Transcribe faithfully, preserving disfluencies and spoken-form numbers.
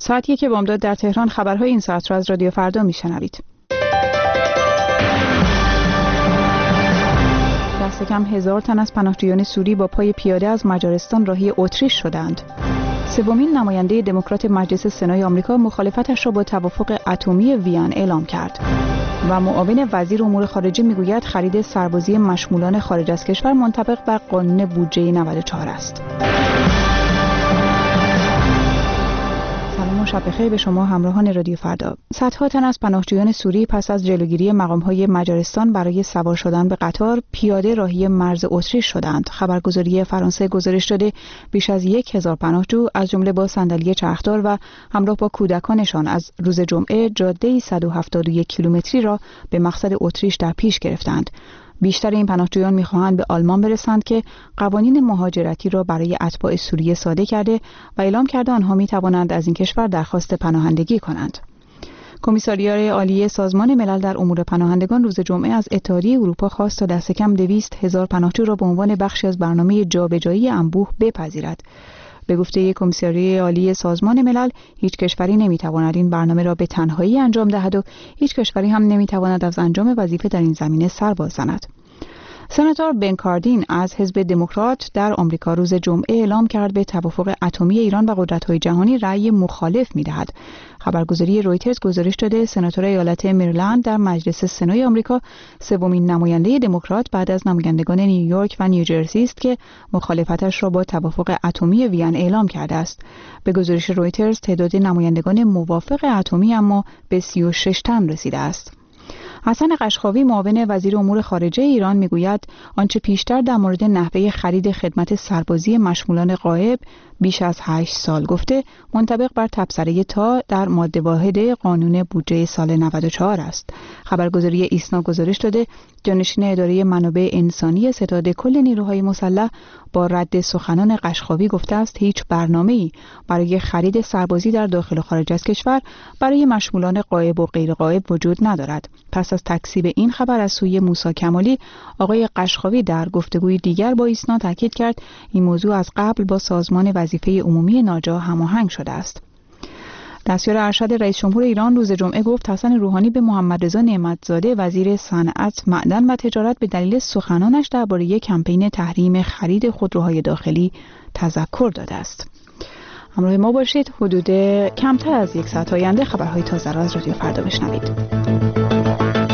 ساعت یک بامداد در تهران. خبرهای این ساعت را از رادیو فردا میشنوید. دست کم هزار تن از پناهجویان سوری با پای پیاده از مجارستان راهی اتریش شدند. سومین نماینده دموکرات مجلس سنای آمریکا مخالفتش را با توافق اتمی وین اعلام کرد. و معاون وزیر امور خارجه میگوید خرید سربازی مشمولان خارج از کشور منطبق بر قانون بودجه نود و چهار است. سلام و شب بخیر به شما همراهان رادیو فردا. صدها تن از پناهجویان سوری پس از جلوگیری مقام‌های مجارستان برای سوار شدن به قطار پیاده راهی مرز اتریش شدند. خبرگزاری فرانسه گزارش داده بیش از یک هزار پناهجو از جمله با صندلی چرخدار و همراه با کودکانشان از روز جمعه جاده صد و هفتاد و یک کیلومتری را به مقصد اتریش در پیش گرفتند. بیشتر این پناهجویان می‌خواهند به آلمان برسند که قوانین مهاجرتی را برای اتباع سوریه ساده کرده و اعلام کرده آنها می‌توانند از این کشور درخواست پناهندگی کنند. کمیساریات عالی سازمان ملل در امور پناهندگان روز جمعه از اتحادیه اروپا خواست تا دست کم دویست هزار پناهجو را به عنوان بخشی از برنامه جابجایی انبوه بپذیرد. به گفته کمیساریات عالی سازمان ملل، هیچ کشوری نمیتواند این برنامه را به تنهایی انجام دهد و هیچ کشوری هم نمیتواند از انجام وظیفه در این زمینه سر باززند. سناتور بن کاردین از حزب دموکرات در آمریکا روز جمعه اعلام کرد به توافق اتمی ایران و قدرت‌های جهانی رأی مخالف می‌دهد. خبرگزاری رویترز گزارش داده سناتور ایالت مریلند در مجلس سنای آمریکا سومین نماینده دموکرات بعد از نمایندگان نیویورک و نیوجرسی است که مخالفتش را با توافق اتمی وین اعلام کرده است. به گزارش رویترز تعداد نمایندگان موافق اتمی اما به سی و شش تن رسیده است. حسن قشقاوی معاون وزیر امور خارجه ایران میگوید آنچه پیشتر در مورد نحوه خرید خدمت سربازی مشمولان غایب بیش از هشت سال گفته منطبق بر تبصره تا در ماده واحد قانون بودجه سال نود و چهار است. خبرگزاری ایسنا گزارش داده جانشین اداره منابع انسانی ستاد کل نیروهای مسلح با رد سخنان قشقاوی گفته است هیچ برنامه‌ای برای خرید سربازی در داخل و خارج از کشور برای مشمولان غایب و غیر غایب وجود ندارد. پس از تکذیب این خبر از سوی موسی کمالی، آقای قشقاوی در گفتگوی دیگر با ایسنا تاکید کرد این موضوع از قبل با سازمان وظیفه عمومی ناجا هماهنگ شده است. دستیار ارشد رئیس جمهور ایران روز جمعه گفت حسن روحانی به محمد رضا نعمتزاده وزیر صنعت، معدن و تجارت به دلیل سخنانش درباره کمپین تحریم خرید خودروهای داخلی تذکر داده است. همراه ما باشید. حدود کمتر از یک ساعت آینده خبرهای تازه را از رادیو فردا بشنوید.